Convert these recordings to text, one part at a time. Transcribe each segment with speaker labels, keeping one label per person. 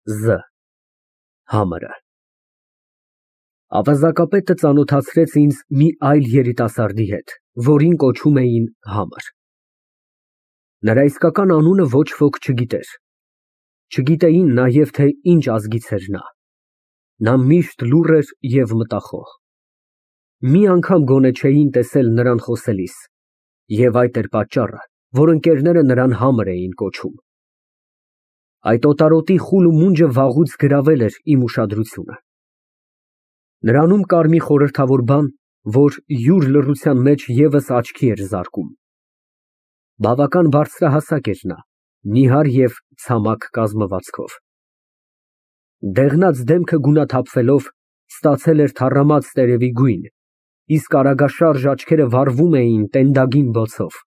Speaker 1: Զ. Համրը։ Ավազակապետը ծանոթացրեց ինձ մի այլ երիտասարդի հետ, որին կոչում էին Համր։ Նրա իսկական անունը ոչ ոք չգիտեր։ Չգիտեին նաև, թե ինչ ազգից էր նա։ Նա միշտ լուռ էր և մտախոհ։ Մի անգամ գոնե չէին տեսել նրան խոսելիս, և այդ էր պատճառը, որ ընկերները նրան Համր էին կոչում։ Այդ օտարոտի խուլ ու մունջը վաղուց գրավել էր իմ ուշադրությունը։ Նրանում կար մի խորհրդավոր բան, որ յուր լռության մեջ ևս աչքի էր զարկում։ Բավական բարձրահասակ էր նա, նիհար և ցամաք կազմվածքով։ Դեղնած դեմքը գունաթափվելով, ստացել էր թառամած տերևի գույն, իսկ արագաշարժ աչքերը վառվում էին տենդագին բոցով։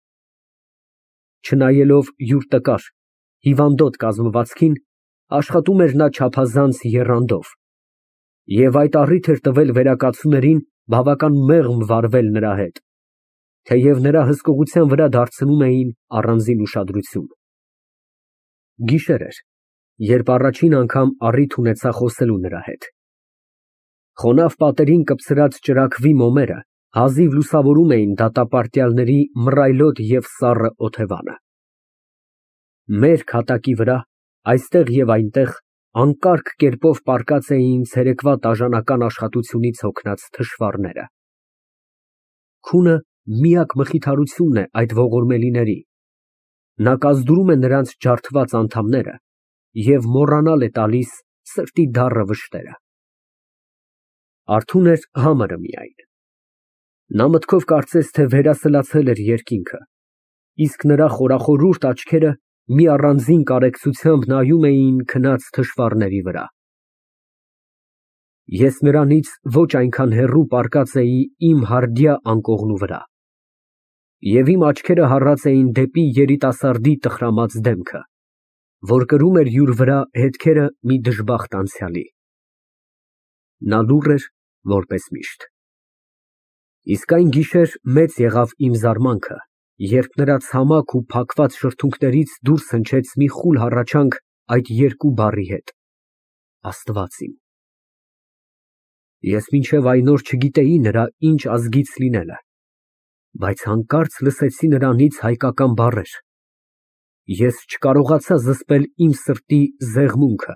Speaker 1: Չնայելով յուր տկար, հիվանդոտ կազմվածքին, աշխատում էր նա չափազանց եռանդով, և այդ առիթ էր տվել վերակացուներին բավական մեղմ վարվել նրա հետ, թեև նրա հսկողության վրա դարձնում էին առանձին ուշադրություն։ Գիշեր էր, երբ առաջին անգամ առիթ ունեցա խոսելու նրա հետ։ Խոնավ պատերին կպցրած ճրագվի մոմերը հազիվ լուսավորում էին դատապարտյալների մռայլոտ և սառը օթևանը։ Մերկ հատակի վրա, այստեղ և այնտեղ, անկարգ կերպով պառկած էին ցերեկվա տաժանական աշխատությունից հոգնած թշվառները։ Քունը միակ մխիթարությունն է այդ ողորմելիների, նա կազդուրում է նրանց ջարդված անդամները և մոռանալ է տալիս սրտի դառը վշտերը։ Արթուն էր Համրը միայն։ Նա մտքով կարծես թե վերասլացել էր երկինքը, իսկ նրա խորախորուրդ աչքերը մի առանձին կարեկցությամբ նայում էին քնած թշվառների վրա։ Ես նրանից ոչ այնքան հեռու պառկած էի իմ հարդյա անկողնու վրա, և իմ աչքերը հառած էին դեպի երիտասարդի տխրամած դեմքը, որ կրում էր յուր վրա հետքերը մի դժբախտ անցյալի։ Նա լուռ էր, որպես միշտ։ Իսկ այն գիշեր մեծ եղավ իմ զարմանքը, երբ նրա ցամաք ու փակված շրթունքներից դուրս հնչեց մի խուլ հառաչանք այդ երկու բառի հետ. Աստված իմ։ Ես մինչև այն օր չգիտեի նրա ինչ ազգից լինելը, բայց հանկարծ լսեցի նրանից հայկական բառեր։ Ես չկարողացա զսպել իմ սրտի զեղմունքը։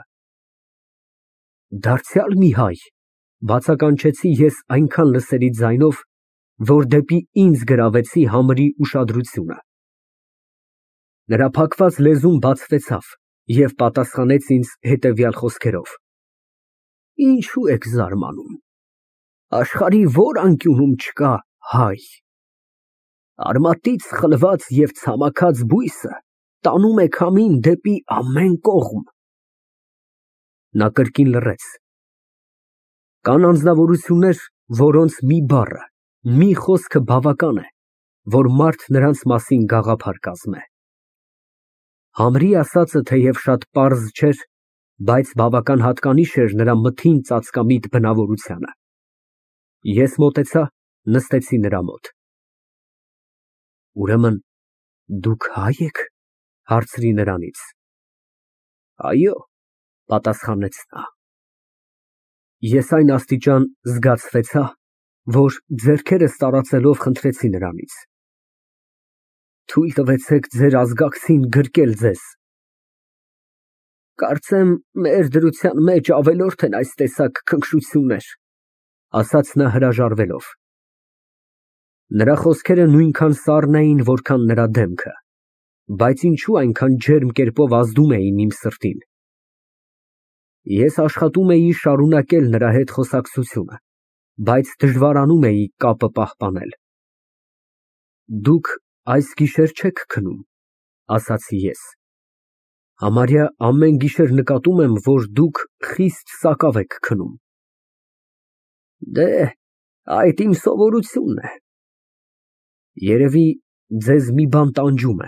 Speaker 1: Դարձյալ մի հայ, բացականչեցի ես այնքան լսելի ձայնով, որ դեպի ինձ գրավեցի Համրի ուշադրությունը։ Նրա փակված լեզուն բացվեցավ և պատասխանեց ինձ հետևյալ խոսքերով. Ինչո՞ւ եք զարմանում, աշխարհի ո՞ր անկյունում չկա հայ։ Արմատից խլված և ցամաքած բույսը տանում է քամին դեպի ամեն կողմ։ Նա կրկին լռեց։ Կան անձնավորություններ, որոնց մի բառը, մի խոսքը բավական է, որ մարդ նրանց մասին գաղափար կազմե։ Համրի ասածը թեև շատ պարզ չէր, բայց բավական հատկանիշ էր նրա մթին ծածկամիտ բնավորությանը։ Ես մոտեցա, նստեցի նրա մոտ։ Ուրեմն դուք հայ եք, հարցրի նրանից։ Այո, պատասխանեց նա։ Ես այն աստիճան զգացվեցա, որ ձեռքերս տարածելով խնդրեցի նրանից. Թույլ տվեցեք ձեր ազգակցին գրկել ձեզ։ Կարծեմ, մեր դրության մեջ ավելորդ են այս տեսակ քնքշություններ, ասաց նա հրաժարվելով։ Նրա խոսքերը նույնքան սառն էին, որքան նրա դեմքը, բայց ինչու այնքան ջերմ կերպով ազդում էին իմ սրտին։ Ես աշխատում էի շարունակել նրա հետ խոսակցությունը, բայց դժվարանում էի կապը պահպանել։ Դուք այս գիշեր չեք քնում, ասացի ես։ Համարյա ամեն գիշեր նկատում եմ, որ դուք խիստ սակավ եք քնում։ Դե, այդ իմ սովորությունն է։ Երևի ձեզ մի բան տանջում է։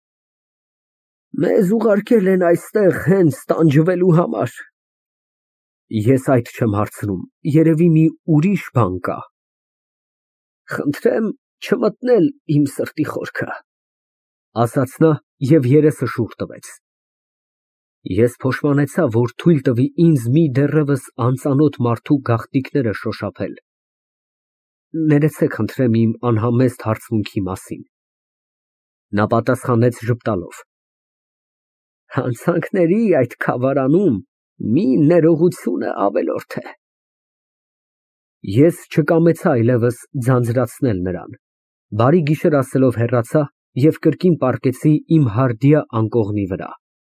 Speaker 1: Մեզ ուղարկել են այստեղ հենց տանջվելու համար։ Ես այդ չեմ հարցնում, երևի մի ուրիշ բան կա։ Խնդրեմ չմտնել իմ սրտի խորքը, ասաց նա և երեսը շուռ տվեց։ Ես փոշմանեցա, որ թույլ տվի ինձ մի դեռևս անծանոթ մարդու գաղտնիքները շոշափել։ Ներեցեք խնդրեմ իմ անհամեստ հարցմունքի մասին։ Նա պատասխանեց ժպտալով. Հանցանքների այդ քավարանում մի ներողությունը ավելորդ է։ Ես չկամեցա այլևս ձանձրացնել նրան, բարի գիշեր ասելով հեռացա և կրկին պառկեցի իմ հարդիա անկողնի վրա։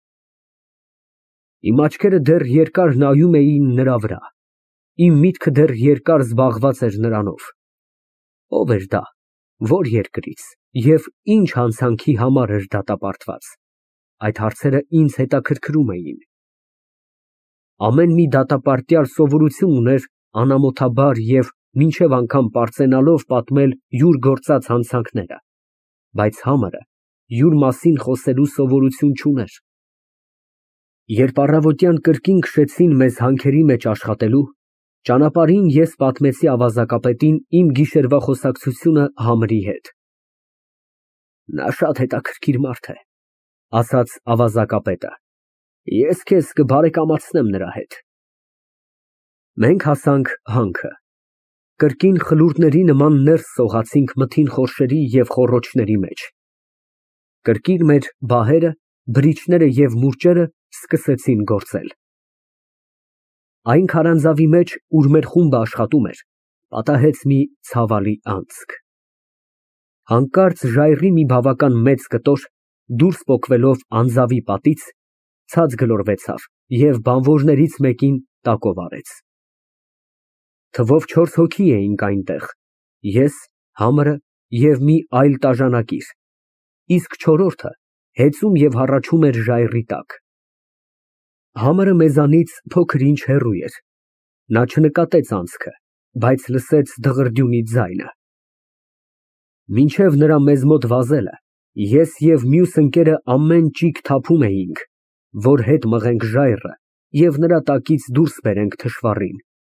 Speaker 1: Իմ աչքերը դեռ երկար նայում էին նրա վրա, իմ միտքը դեռ երկար զբաղված էր նրանով։ Ո՞վ էր դա, որ երկրից և ինչ հանցանքի համար էր դատապարտված։ Այդ հարցերը ինձ հետաքրքրում էին։ Ամեն մի դատապարտյալ սովորություն ուներ անամոթաբար և մինչև անգամ պարծենալով պատմել յուր գործած հանցանքները, բայց համարը յուր մասին խոսելու սովորություն չուներ։ Երբ առավոտյան կրկին քշեցին մեզ հանքերի մեջ աշխատելու, ճանապարհին ես պատմեցի ավազակապետին իմ գիշերվա խոսակցությունը Համրի հետ։ Նա շատ հետաքրքիր մարդ է, ասաց ավազակապետը։ Ես քեզ կբարեկամացնեմ նրա հետ։ Մենք հասանք հանքը։ Կրկին խլուրդների նման ներս սողացինք մթին խորշերի և խոռոչների մեջ։ Կրկին մեր բահերը, բրիչները և մուրճերը սկսեցին գործել։ Այն քարանձավի մեջ, ուր մեր խումբը աշխատում էր, պատահեց մի ցավալի անցք։ Հանկարծ ժայռի մի բավական մեծ կտոր, դուրս պոկվելով անձավի պատից, ցած գլորվեցավ և բանվորներից մեկին տակով արեց։ Թվով 4 հոգի էինք այնտեղ, ես, Համրը և մի այլ տաժանակիր, իսկ չորրորդը հեծում և հառաչում էր ժայռի տակ։ Համրը մեզանից փոքր ինչ հեռու էր, նա չնկատեց անցքը, բայց լսեց դղրդյունի ձայնը։ Մինչև նրա մեզ մոտ վազելը, ես և մյուս ընկերը ամեն ճիգ թափում էինք, որ հետ մղենք ժայռը և նրա տակից դուրս բերենք թշվառին։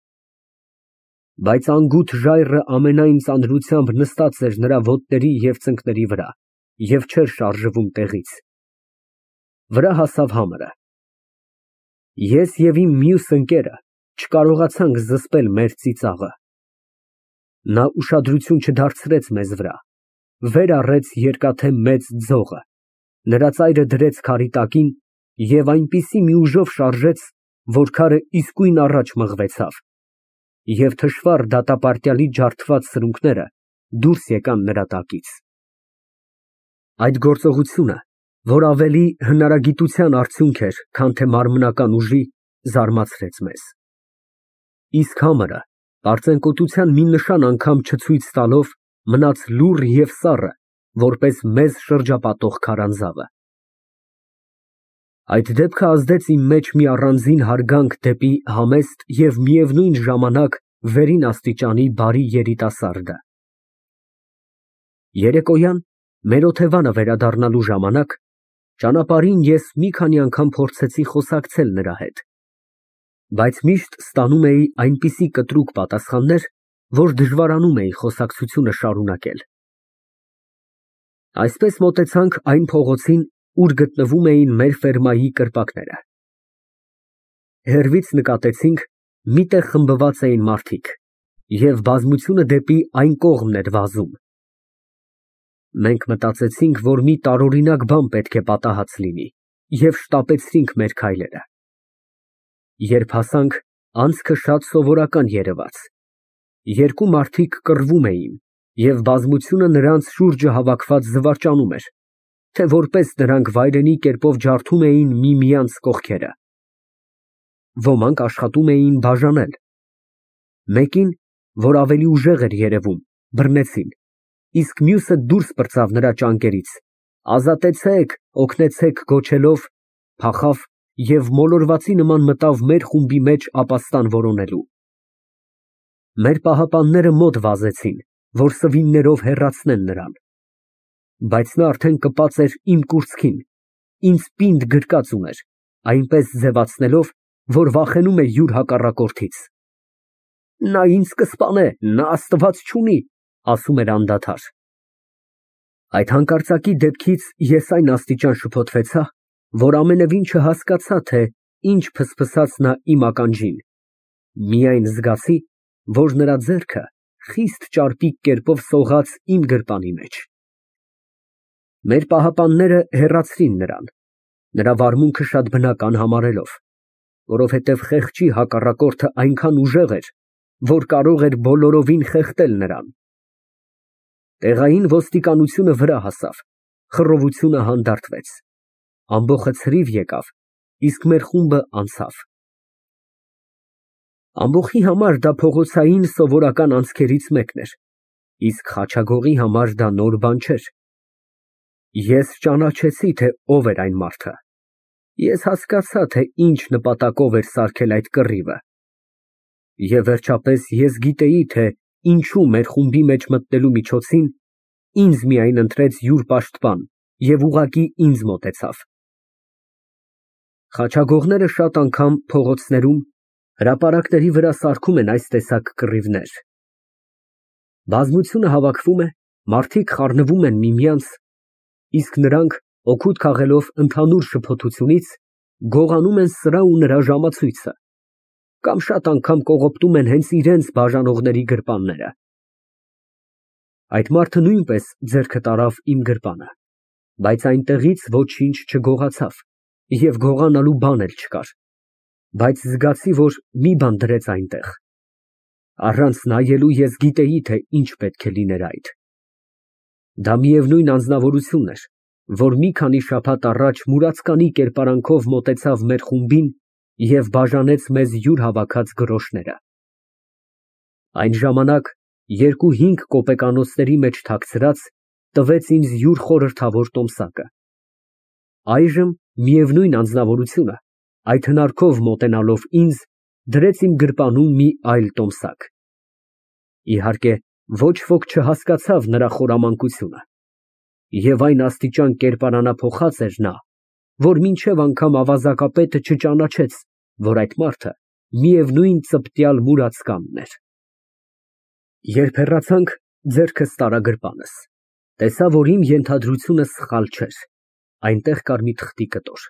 Speaker 1: Բայց անգութ ժայռը ամենայն ծանրությամբ նստած էր նրա ոտների և ծնկների վրա և չէր շարժվում տեղից։ Վրա հասավ Համրը։ Ես և իմ մյուս ընկերը չկարողացանք զսպել մեր ծիծաղը։ Նա ուշադրություն չդարձրեց մեզ վրա, վեր առեց երկաթե մեծ ձողը, նրա ծայրը դրեց քարի տակին և այնպիսի մի ուժով շարժեց, որ քարը իսկույն առաջ մղվեցավ, և թշվառ դատապարտյալի ջարդված սրունքները դուրս եկան նրա տակից։ Այդ գործողությունը, որ ավելի հնարագիտության արդյունք էր, քան թե մարմնական ուժի, զարմացրեց մեզ։ Իսկ Համրը, պարծենկոտության մի նշան անգամ չցույց տալով, մնաց լուռ և սառը, որպես մեզ շրջապատող քարանձավը։ Այդ դեպքը ազդեց իմ մեջ մի առանձին հարգանք դեպի համեստ և միևնույն ժամանակ վերին աստիճանի բարի երիտասարդը։ Երեկոյան, մեր օթևանը վերադառնալու ժամանակ, ճանապարհին ես մի քանի անգամ փորձեցի խոսակցել նրա հետ, բայց միշտ ստանում էի այնպիսի կտրուկ պատասխաններ, որ դժվարանում էի խոսակցությունը շարունակել։ Այսպես մոտեցանք այն փողոցին, ուր գտնվում էին մեր ֆերմայի կրպակները։ Հեռվից նկատեցինք, մի տեղ խմբված էին մարդիկ, և բազմությունը դեպի այն կողմն էր վազում։ Մենք մտածեցինք, որ մի տարօրինակ բան պետք է պատահած լինի, և շտապեցրինք մեր քայլերը։ Երբ հասանք, անցքը շատ սովորական երևաց։ Երկու մարդիկ կռվում էին, և բազմությունը նրանց շուրջը հավաքված զվարճանում էր, թե որպես դրանք վայրենի կերպով ջարդում էին միմյանց կողքերը։ Ոմանք աշխատում էին բաժանել։ Մեկին, որ ավելի ուժեղ էր երևում, բռնեցին, իսկ մյուսը դուրս պրծավ նրա ճանկերից, ազատեցե՛ք, օգնեցե՛ք գոչելով, փախավ և մոլորվածի նման մտավ մեր խումբի մեջ ապաստան որոնելու։ Մեր պահապանները մոտ վազեցին, որ սվիններով հեռացնեն նրան, բայց նա արդեն կպած էր իմ կուրծքին, ինձ պինդ գրկած ուներ, այնպես ձևացնելով, որ վախենում է յուր հակառակորդից։ Նա ինձ կսպանե, նա Աստված չունի, ասում էր անդադար։ Այդ հանկարծակի դեպքից ես այն աստիճան շփոթվեցա, որ ամենևին չհասկացա, թե ինչ փսփսաց նա իմ ականջին, միայն զգացի, որ նրա ձեռքը խիստ ճարպիկ կերպով սողաց իմ գրպանի մեջ։ Մեր պահապանները հեռացրին նրան, նրա վարմունքը շատ բնական համարելով, որովհետև խեղճի հակառակորդը այնքան ուժեղ էր, որ կարող էր բոլորովին խեղդել նրան։ Տեղային ոստիկանությունը վրա հասավ, խռովությունը հանդարտվեց, ամբոխը ցրիվ եկավ, իսկ մեր խումբը անցավ։ Ամբոխի համար դա փողոցային սովորական անցքերից մեկն էր, իսկ Խաչագողի համար դա նոր բան չէր։ Ես ճանաչեցի, թե ով էր այն մարդը։ Ես հասկացա, թե ինչ նպատակով էր սարքել այդ կռիվը։ Եվ վերջապես ես գիտեի, թե ինչու մեր խումբի մեջ մտնելու միջոցին ինձ միայն ընտրեց յուր պաշտպան և ուղղակի ինձ մոտեցավ։ Խաչագողները շատ անգամ փողոցներում, հրապարակների վրա սարքում են այս տեսակ կռիվներ։ Բազմությունը հավաքվում է, մարդիկ խառնվում են միմյանց, իսկ նրանք, օգուտ քաղելով ընդհանուր շփոթությունից, գողանում են սրա ու նրա ժամացույցը, կամ շատ անգամ կողոպտում են հենց իրենց բաժանողների գրպանները։ Այդ մարդը նույնպես ձեռքը տարավ իմ գրպանը, բայց այնտեղից ոչինչ չգողացավ և գողանալու բան էլ չկար, բայց զգացի, որ մի բան դրեց այնտեղ։ Առանց նայելու ես գիտեի, թե ինչ պետք է լիներ այդ։ Դա միևնույն անձնավորությունն էր, որ մի քանի շաբաթ առաջ մուրացկանի կերպարանքով մոտեցավ մեր խումբին և բաժանեց մեզ յուր հավաքած գրոշները։ Այն ժամանակ, 2-5 կոպեկանոցների մեջ թաքցրած, տվեց ինձ յուր խորհրդավոր տոմսակը։ Այժմ միևնույն անձնավորությունը, այդ հնարքով մոտենալով ինձ, դրեց իմ գրպանում մի այլ տոմսակ։ Իհարկե, ոչ ոք չհասկացավ նրա խորամանկությունը, և այն աստիճան կերպարանափոխած էր նա, որ մինչև անգամ ավազակապետը չճանաչեց, որ այդ մարդը միևնույն ծպտյալ մուրացկանն էր։ Երբ հեռացանք, ձեռքս տարա գրպանս, տեսա, որ իմ ենթադրությունը սխալ չէր, այնտեղ կար մի թղթի կտոր։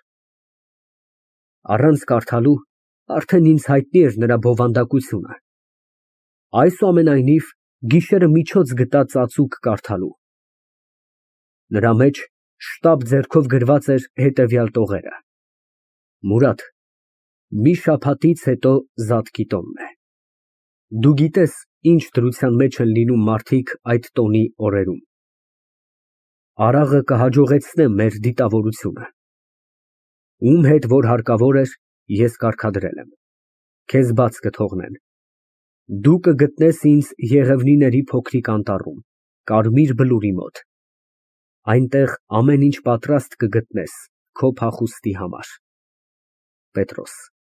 Speaker 1: Առանց կարդալու, արդեն ինձ հայտնի էր նրա բովանդակությունը։ Այսուամենայնիվ, գիշերը միջոց գտա ծածուկ կարդալու։ Նրա մեջ շտապ ձեռքով գրված էր հետևյալ տողերը. Մուրադ, մի շաբաթից հետո Զատկի տոնն է։ Դու գիտես, ինչ դրության մեջ են լինում մարդիկ այդ տոնի օրերում։ Արաղը կհաջողեցնե մեր դիտավորությունը։ Ում հետ որ հարկավոր էր, ես կարգադրել եմ, քեզ բաց կթողնեն։ Դու կգտնես ինձ Եղևնիների փոքրիկ անտառում, Կարմիր բլուրի մոտ։ Այնտեղ ամեն ինչ պատրաստ կգտնես քո փախուստի համար։ Պետրոս։